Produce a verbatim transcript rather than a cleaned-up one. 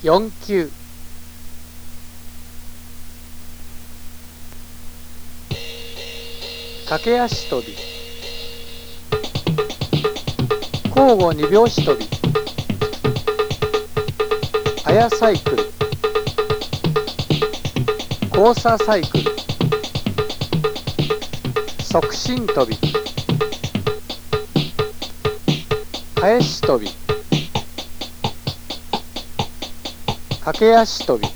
よん級駆け足跳び交互に拍子跳びアヤサイクル交差サイクル側進跳び返し跳び駆け足跳び